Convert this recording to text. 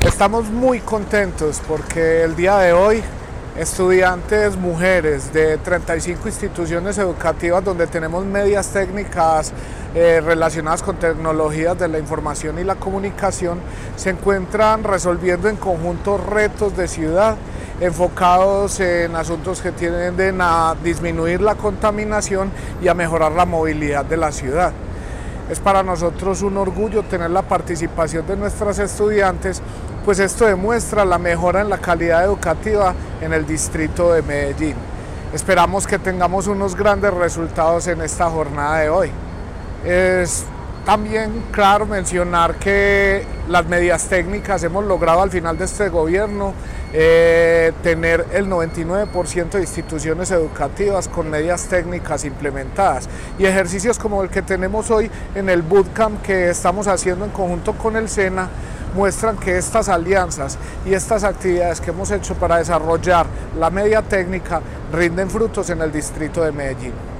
Estamos muy contentos porque el día de hoy estudiantes mujeres de 35 instituciones educativas donde tenemos medias técnicas relacionadas con tecnologías de la información y la comunicación se encuentran resolviendo en conjunto retos de ciudad enfocados en asuntos que tienden a disminuir la contaminación y a mejorar la movilidad de la ciudad. Es para nosotros un orgullo tener la participación de nuestras estudiantes, pues esto demuestra la mejora en la calidad educativa en el distrito de Medellín. Esperamos que tengamos unos grandes resultados en esta jornada de hoy. Es también claro mencionar que las medidas técnicas hemos logrado al final de este gobierno tener el 99% de instituciones educativas con medidas técnicas implementadas, y ejercicios como el que tenemos hoy en el bootcamp que estamos haciendo en conjunto con el SENA muestran que estas alianzas y estas actividades que hemos hecho para desarrollar la media técnica rinden frutos en el distrito de Medellín.